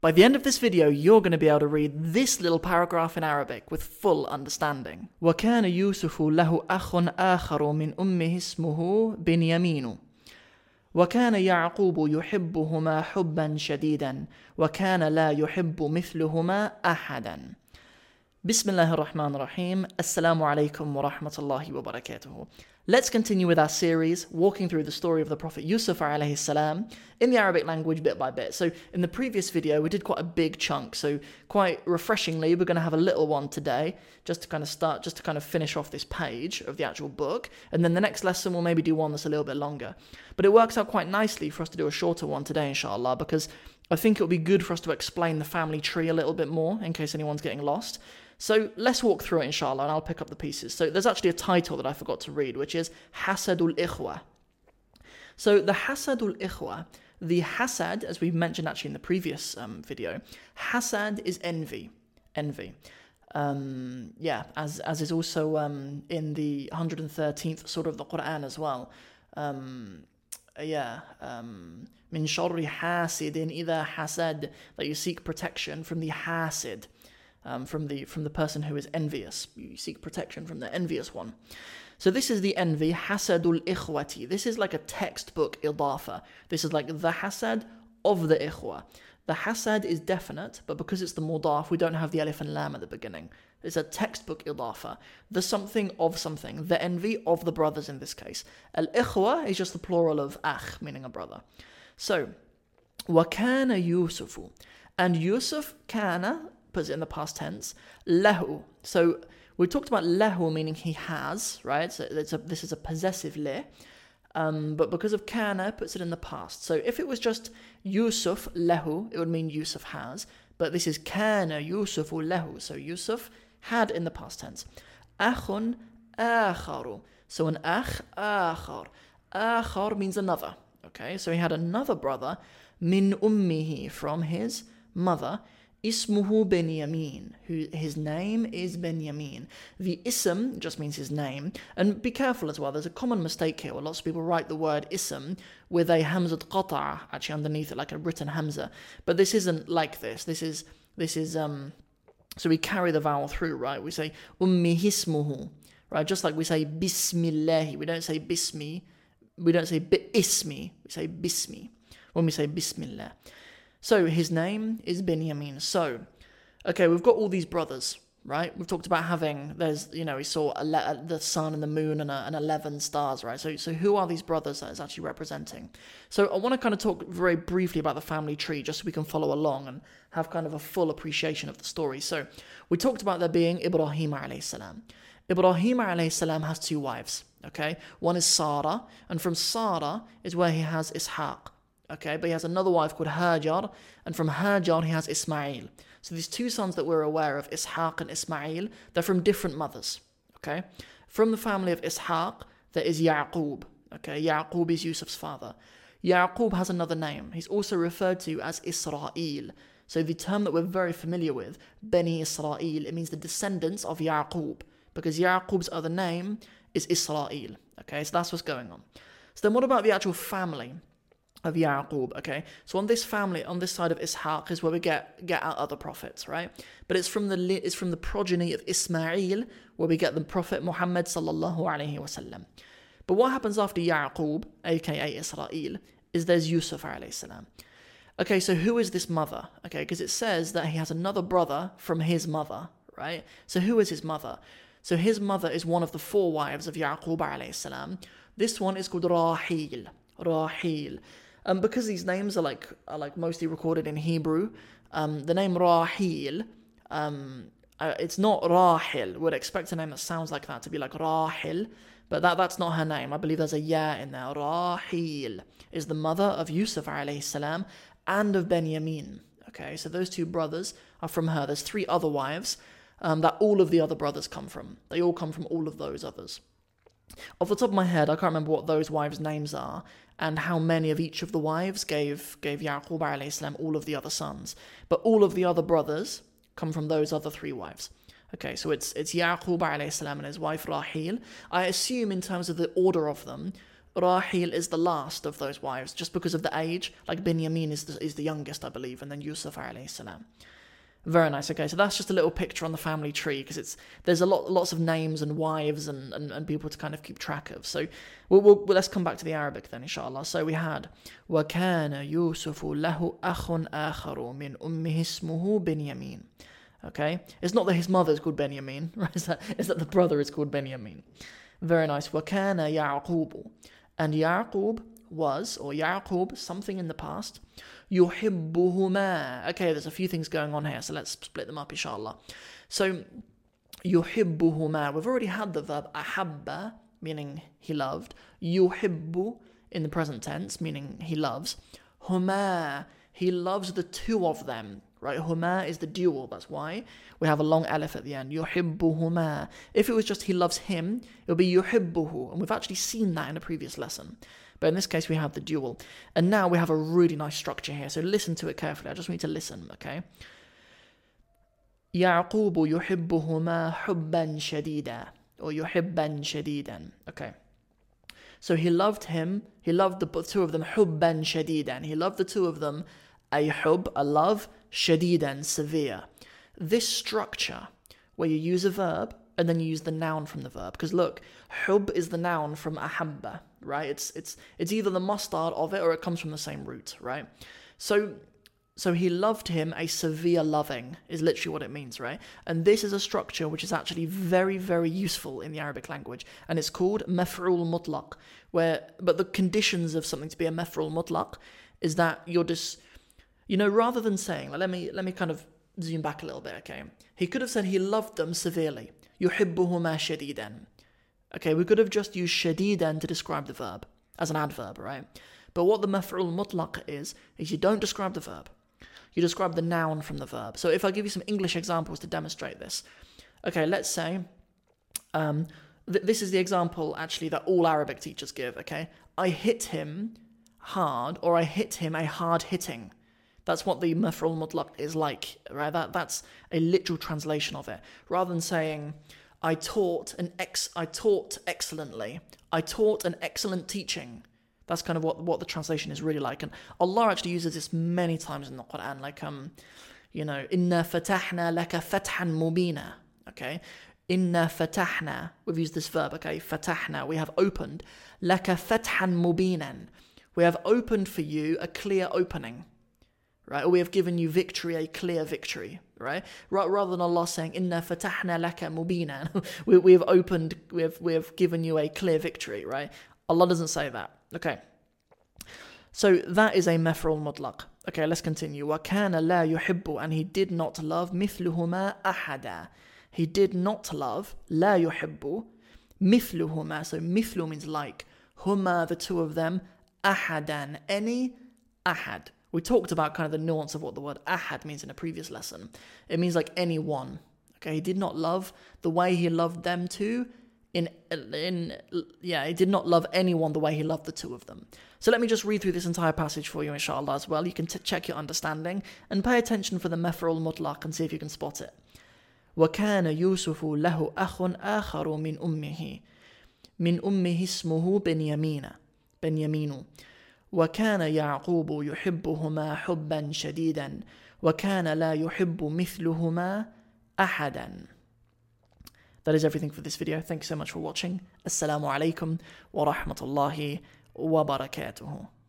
By the end of this video, you're going to be able to read this little paragraph in Arabic with full understanding. وَكَانَ يُوسُفُ لَهُ أَخٌ آخَرُ مِنْ أُمِّهِ اسْمُهُ بِنْيَمِينُ وكان يعقوب يحبهما حبا شديدا وكان لا يحب مثلهما أحدا. بسم الله الرحمن الرحيم. Assalamu alaikum wa rahmatullahi wa barakatuhu. Let's continue with our series, walking through the story of the Prophet Yusuf alayhi salam in the Arabic language bit by bit. So in the previous video, we did quite a big chunk. So quite refreshingly, we're going to have a little one today, just to kind of finish off this page of the actual book. And then the next lesson, we'll maybe do one that's a little bit longer. But it works out quite nicely for us to do a shorter one today, inshallah, because I think it'll be good for us to explain the family tree a little bit more, in case anyone's getting lost. So let's walk through it, inshallah, and I'll pick up the pieces. So there's actually a title that I forgot to read, which is Hasadul Ikhwa. So the Hasadul Ikhwa, the Hasad, as we mentioned actually in the previous video, Hasad is envy. Envy. As is also in the 113th surah of the Quran as well. Min sharri hasidin idha hasad, that you seek protection from the hasid. From the person who is envious. You seek protection from the envious one. So this is the envy, hasadul ikhwati. This is like a textbook idafa. This is like the hasad of the ikhwa. The hasad is definite, but because it's the mudaf, we don't have the alif and lam at the beginning. It's a textbook idafa. The something of something. The envy of the brothers in this case. Al-ikhwa is just the plural of akh, meaning a brother. So, وَكَانَ يُوسُفُ. And Yusuf, kana, puts it in the past tense, lahu. So we talked about lahu meaning he has, right? So this is a possessive le, but because of kana, it puts it in the past. So if it was just Yusuf lahu, it would mean Yusuf has, but this is kana Yusufu lahu. So Yusuf had in the past tense. Akhun akharu. So an akh, akhar. Akhar means another. Okay, so he had another brother, min ummihi, from his mother, Ismuhu Benyamin, who his name is Benyamin. The ism just means his name, and be careful as well. There's a common mistake here where lots of people write the word ism with a hamzat qata' actually underneath it, like a written hamza. But this isn't like this. This is so we carry the vowel through, right? We say ummi hismuhu, right? Just like we say bismillahi. We don't say bismi. We don't say ismi. We say bismi when we say bismillah. So his name is Benyamin. So, okay, we've got all these brothers, right? We've talked about having, he saw the sun and the moon and 11 stars, right? So who are these brothers that it's actually representing? So I want to kind of talk very briefly about the family tree, just so we can follow along and have kind of a full appreciation of the story. So we talked about there being Ibrahim alayhi salam. Ibrahim alayhi salam has two wives, okay? One is Sarah, and from Sarah is where he has Ishaq. Okay, but he has another wife called Hajar, and from Hajar he has Ismail. So these two sons that we're aware of, Ishaq and Ismail, they're from different mothers. Okay, from the family of Ishaq, there is Yaqub. Okay, Yaqub is Yusuf's father. Yaqub has another name. He's also referred to as Israel. So the term that we're very familiar with, Bani Israel, it means the descendants of Yaqub, because Yaqub's other name is Israel. Okay, so that's what's going on. So then what about the actual family of Yaqub? Okay, so on this family, on this side of Ishaq is where we get our other prophets, right? But it's from the progeny of Ismail where we get the Prophet Muhammad sallallahu alaihi wasallam. But what happens after Yaqub, aka Israel, is there's Yusuf alayhi salam. Okay, so who is this mother? Okay, because it says that he has another brother from his mother, right? So who is his mother? So his mother is one of the four wives of Yaqub alayhi salam. This one is called Rahil. Rahil. Because these names are like mostly recorded in Hebrew, the name Rahil, it's not Rahil. We'd expect a name that sounds like that to be like Rahil, but that's not her name. I believe there's a ya in there. Rahil is the mother of Yusuf alayhi salam and of Benyamin. Okay, so those two brothers are from her. There's three other wives that all of the other brothers come from. They all come from all of those others. Off the top of my head, I can't remember what those wives' names are and how many of each of the wives gave Yaqub alayhi salam all of the other sons. But all of the other brothers come from those other three wives. Okay, so it's Yaqub alayhi salam and his wife Rahil. I assume in terms of the order of them, Rahil is the last of those wives, just because of the age. Like Binyamin is the youngest, I believe, and then Yusuf alayhi salam. Very nice. Okay, so that's just a little picture on the family tree, because there's lots of names and wives and people to kind of keep track of. So let's come back to the Arabic then, inshallah. So we had وَكَانَ يُوسُفُ لَهُ أَخٌ آخَرُ مِنْ أُمِّهِ اسْمُهُ بِنْيَمِينَ. Okay, it's not that his mother is called Benyamin, right? It's that the brother is called Benyamin. Very nice. وَكَانَ يَعْقُوبُ. And Ya'qub was, or Ya'qub, something in the past, يُحِبُّهُمَا. Okay, there's a few things going on here, so let's split them up, inshallah. So, يُحِبُّهُمَا. We've already had the verb ahabba, meaning he loved. يُحِبُّ in the present tense, meaning he loves. Huma, he loves the two of them. Right, huma is the dual, that's why we have a long alif at the end. Yuhibbuhuma. If it was just he loves him, it would be yuhibbuhu, and we've actually seen that in a previous lesson. But in this case, we have the dual. And now we have a really nice structure here, so listen to it carefully. I just want you to listen, okay? يعقوب يحبهما حبا شديدا, or يحبا شديدا. Okay. So he loved the two of them حبا شديدا. He loved the two of them a love, shadidan, severe. This structure, where you use a verb and then you use the noun from the verb, because look, hub is the noun from ahabba, right? It's either the mustard of it or it comes from the same root, right? So he loved him, a severe loving is literally what it means, right? And this is a structure which is actually very, very useful in the Arabic language, and it's called maf'ul mutlaq. But the conditions of something to be a maf'ul mutlaq is that you're just, rather than saying, let me kind of zoom back a little bit, okay? He could have said he loved them severely. يُحِبُّهُمَا شَدِيدًا. Okay, we could have just used shadidan to describe the verb as an adverb, right? But what the maf'ul mutlaq is you don't describe the verb. You describe the noun from the verb. So if I give you some English examples to demonstrate this. Okay, let's say, this is the example actually that all Arabic teachers give, okay? I hit him hard, or I hit him a hard hitting. That's what the maf'ul mutlaq is like, right? That's a literal translation of it. Rather than saying, I taught excellently. I taught an excellent teaching. That's kind of what the translation is really like. And Allah actually uses this many times in the Quran, like, Inna fatahna laka fathan mubina. Okay? Inna fatahna. We've used this verb, okay? Fatahna. We have opened. Laka fathan mubinan. We have opened for you a clear opening. Right? Or we have given you victory, a clear victory, right? Rather than Allah saying, Inna fatahna laka mubina, we have given you a clear victory, right? Allah doesn't say that. Okay. So that is a maf'ul mutlaq. Okay, let's continue. وَكَانَ لَا يُحِبُّ. And he did not love مِثْلُهُمَا أَحَدًا. He did not love لَا يُحِبُّ مِثْلُهُمَا. So mithlu means like. Huma, the two of them. أَحَدًا. Any ahad. We talked about kind of the nuance of what the word ahad means in a previous lesson. It means like anyone. Okay, he did not love the way he loved them two. He did not love anyone the way he loved the two of them. So let me just read through this entire passage for you, inshallah, as well. You can check your understanding and pay attention for the maf'ul mutlaq and see if you can spot it. وَكَانَ يُوسُفُ لَهُ أَخٌ آخَرُ مِنْ أُمِّهِ اسْمُهُ بَنْيَمِينُ وكان يعقوب يحبهما حبا شديدا وكان لا يحب مثلهما أحدا. That is everything for this video. Thank you so much for watching. Assalamu alaikum wa rahmatullahi wa barakatuhu.